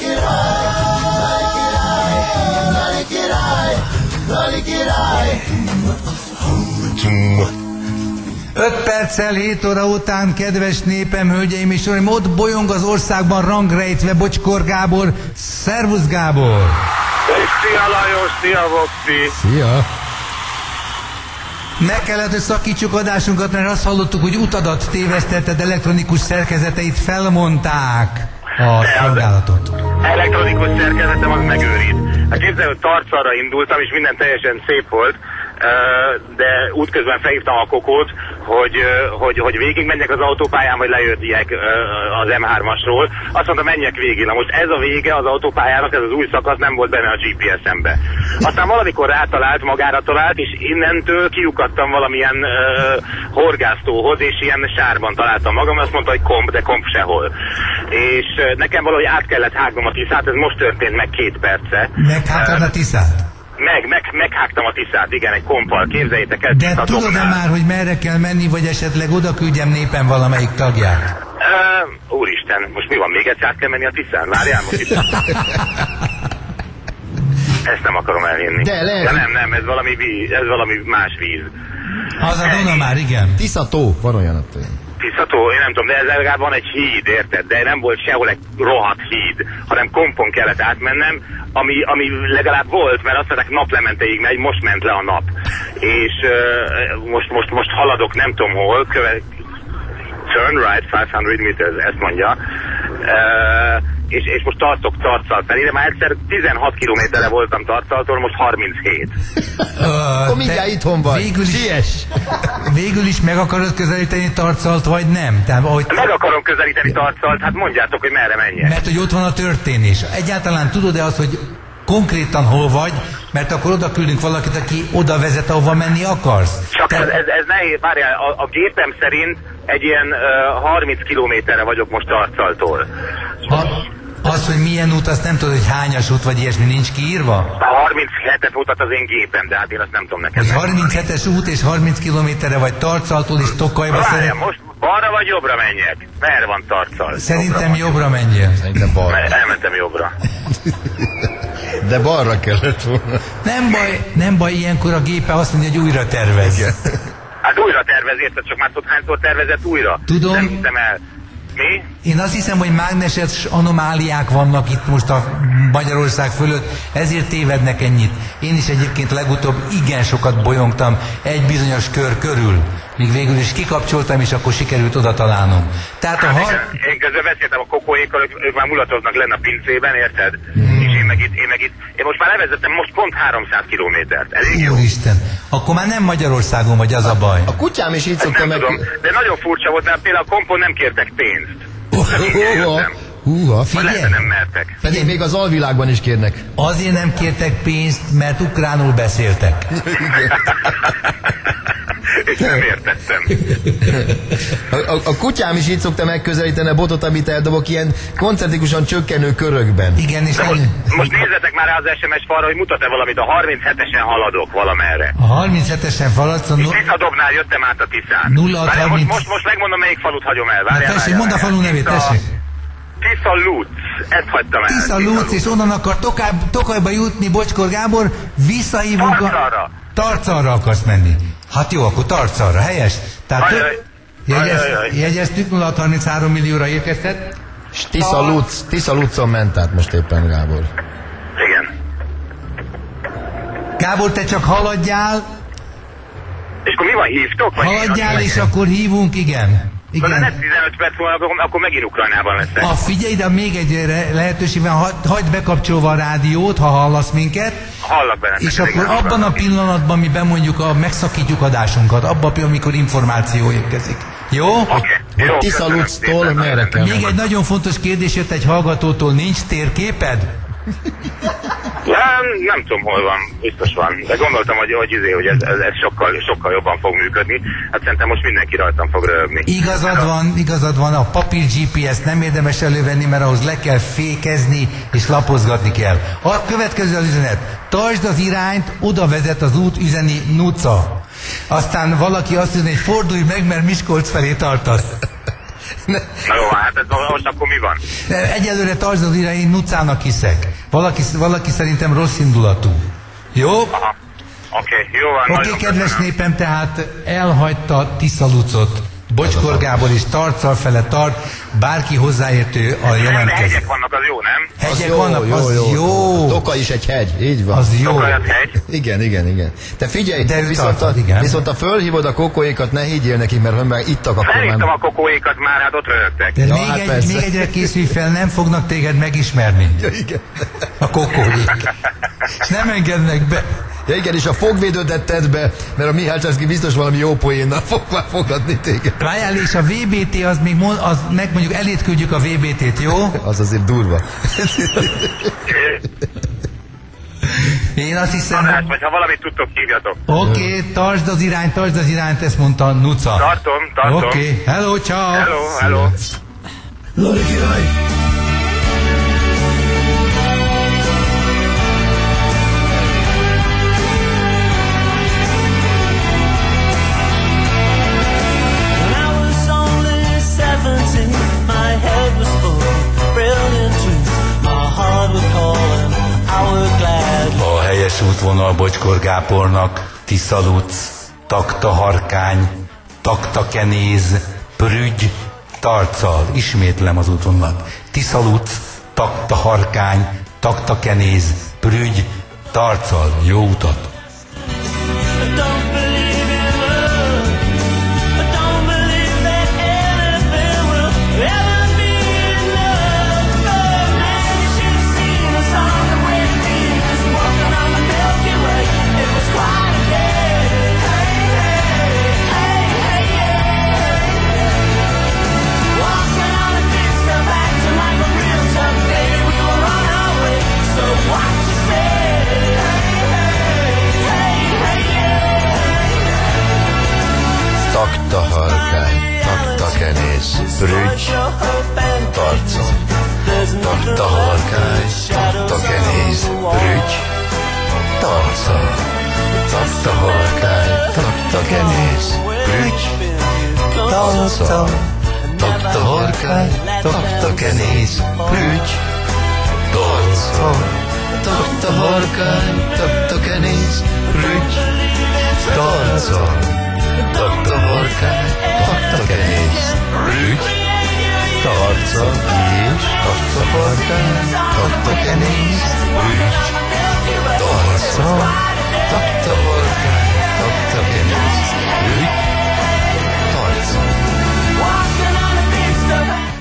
Öt perccel 7 óra után, kedves népem, hölgyeim és uraim, ott bolyong az országban rangrejtve Bocskor Gábor. Szervusz, Gábor! Szia Lajos, szia Voxi! Szia! Meg kellett, hogy szakítsuk adásunkat, mert azt hallottuk, hogy utadat tévesztetted, elektronikus szerkezeteit felmondták a szolgálatot. Elektronikus szerkezetem az megőrít. Hát képzelj, hogy Tarcalra indultam, és minden teljesen szép volt, de útközben felhívtam a kokót, hogy végigmenjek az autópályán, vagy lejöttiek az M3-asról. Azt mondta, menjek végig. Na most ez a vége az autópályának, ez az új szakasz nem volt benne a GPS-embe. Aztán valamikor rátalált, magára talált, és innentől kiukadtam valamilyen horgásztóhoz, és ilyen sárban találtam magam, azt mondta, hogy de komp sehol. És nekem valahogy át kellett hágnom a Tiszát, ez most történt meg 2 perce. Meghágtad a Tiszát? Meghágtam a Tiszát, igen, egy kompal, képzeljétek el. De tudod-e már, hogy merre kell menni, vagy esetleg oda küldjem népem valamelyik tagját? Úristen, most mi van, még egyszer át kell menni a Tiszán? Várjál most itt. Ezt nem akarom elhinni. De lehet. Ja, nem, ez valami víz, ez valami más víz. Az a Duna már, igen. Tiszató, van olyan ott. Tiszató, én nem tudom, de ez legalább van egy híd, érted? De nem volt sehol egy rohadt híd, hanem kompon kellett átmennem, ami legalább volt, mert azt mondták, naplementeig megy, most ment le a nap. És most haladok nem tudom hol, turn right 500 meters, ezt mondja. És most tartok Tarcal felé, de már egyszer 16 kilométerre voltam Tarcaltól, most 37. Akkor mindjárt itthon vagy. Végül is meg akarod közelíteni Tarcalt, vagy nem? Tehát, meg akarom közelíteni Tarcalt, hát mondjátok, hogy merre menjek. Mert hogy ott van a történés. Egyáltalán tudod-e azt, hogy konkrétan hol vagy, mert akkor oda küldünk valakit, aki oda vezet, ahova menni akarsz. Csak ez nehéz, várjál, a gépem szerint egy ilyen 30 kilométerre vagyok most Tarcaltól. Az, hogy milyen út, azt nem tudod, hogy hányas út, vagy ilyesmi nincs kiírva? A 37-et mutat az én gépem, de hát én azt nem tudom neked. Hogy 37-es út és 30 kilométerre vagy Tarcaltól és Tokajba Várjál, most balra vagy jobbra menjek? Merre van Tarcal? Szerintem jobbra menjél. Szerintem balra. Elmentem jobbra. De balra kellett volna. Nem baj, ilyenkor a gépe azt mondja, hogy újra tervez. Hát újra tervez, érted? Csak már tudod, hányszor tervezett újra? Tudom. Nem hiszem el. Mi? Én azt hiszem, hogy mágneses anomáliák vannak itt most a Magyarország fölött, ezért tévednek ennyit. Én is egyébként legutóbb igen sokat bolyongtam egy bizonyos kör körül, míg végül is kikapcsoltam, és akkor sikerült oda találnom. Tehát Én közben beszéltem a kokóékkal, ők már mulatoznak lenne a pincében, érted? És én most már levezettem most pont 300 kilométert. Elég jó? Úristen, akkor már nem Magyarországon vagy, az a baj. A kutyám is így szokta meg... Tudom, de nagyon furcsa volt, mert például a kompon nem kértek pénzt. Húha, figyelj! Nem mertek. Pedig még az alvilágban is kérnek. Azért nem kértek pénzt, mert ukránul beszéltek. És nem értettem. A kutyám is így szokta megközelíteni a botot, amit eldobok ilyen koncentrikusan csökkenő körökben. Igen, és most nézzetek már rá az SMS falra, hogy mutat-e valamit, a 37-esen haladok valamerre. A 37-esen faladsz, és Tiszadobnál jöttem át a Tiszán. 0630... Most megmondom, melyik falut hagyom el. Várjál, tessék, mondd a falu nevét, tessék. Tisza Lutz, ezt hagytam el. Tisza Lutz, és onnan akar Tokajba jutni Bocskor Gábor, visszahívunk Tarcalra. Tarcalra akarsz menni. Hát jó, akkor Tarcalra, helyes? Tehát jegyeztük, 0633 millióra érkeztet. És Tisza Lutzon ment át most éppen Gábor. Igen. Gábor, te csak haladjál. És akkor mi van, hívtok? Haladjál, és akkor hívunk, igen. Igen. De 15 perc múlva, akkor megint Ukrajnában leszek. Figyelj, de még egy lehetőség van, hagyd bekapcsolva a rádiót, ha hallasz minket. Hallak benne. És akkor abban a pillanatban mi bemondjuk, megszakítjuk adásunkat, abban, amikor információ érkezik. Jó? Okay. Tisza Lutztól merre kell? Még egy nagyon fontos kérdés jött egy hallgatótól, nincs térképed? Nem tudom, hol van, biztos van. De gondoltam, hogy ez sokkal jobban fog működni. Hát szerintem most mindenki rajtam fog röhögni. Igazad van, a papír GPS nem érdemes elővenni, mert ahhoz le kell fékezni és lapozgatni kell. A következő az üzenet. Tartsd az irányt, oda vezet az út, üzeni Nuca. Aztán valaki azt mondja, hogy fordulj meg, mert Miskolc felé tartasz. Na jó, hát ez most akkor mi van? Egyelőre tartsd az irány, én Nucának hiszek. Valaki szerintem rossz indulatú. Jó? Aha. Oké, jó van. Oké, kedves népem, tehát elhagyta Tiszalucot. Bocskor Gábor is Tarccal fele tart, bárki hozzáértő a Nem, de jelentkező. hegyek vannak, az jó, nem? Hegyek vannak, az jó. Toka is egy hegy, így van. Az jó. Toka az hegy. Igen. Te figyelj, De ő viszont, tartod, igen. viszont ha fölhívod a kokóékat, ne higgyél nekik, mert ha meg ittak, akkor Felhívtam már... a kokóékat már, hát ott röhögtek. De Ja, még, hát egy, persze. még egyre készülj fel, nem fognak téged megismerni. Ja, igen. A kokóik. És nem engednek be. Ja, igen, és a fogvédődet tedd be, mert a Mihály Császki biztos valami jó poénnal fog már fogadni téged. Várjál, és a VBT az még meg mondjuk elét küldjük a VBT-t, jó? Az azért durva. Én azt hiszem... András, vagy ha valamit tudtok, hívjatok. Oké, tartsd az irányt, ezt mondta Nuca. Tartom. Oké, hello, ciao. Hello. Lali király! When I was only 17, my head was full of brilliant dreams. My heart was calling, I would gladly. A helyes útvonal Bocskor Gábornak Tiszaluc, Taktaharkány, Taktakenéz, Prügy, Tarccal. Ismétlem az útvonalat. Tiszaluc, Taktaharkány, Taktakenéz, Prügy, Tarccal. Jó utat! I don't believe in love. I don't believe that anything will ever be enough. But man, you should have seen us on the way to Venus, walking on the Milky Way. It was quite a day. Hey, yeah. Walking on a disco, acting like a real tough day. We were on our way. So what you say? Taktaharkány, taktakenész, Prügy, Tarccal. Taktaharkány, taktakenéz, Prügy, Tarccal. Taktaharkány, taktakenéz, Prügy, Tarccal. Taktaharkány, taktakenéz, Prügy, Tarccal. Taktaharkány, taktakenéz, Prügy, Tarccal. Taktaharkány, taktakenész, Prügy, Tarccal és taktaharkány, taktakenész.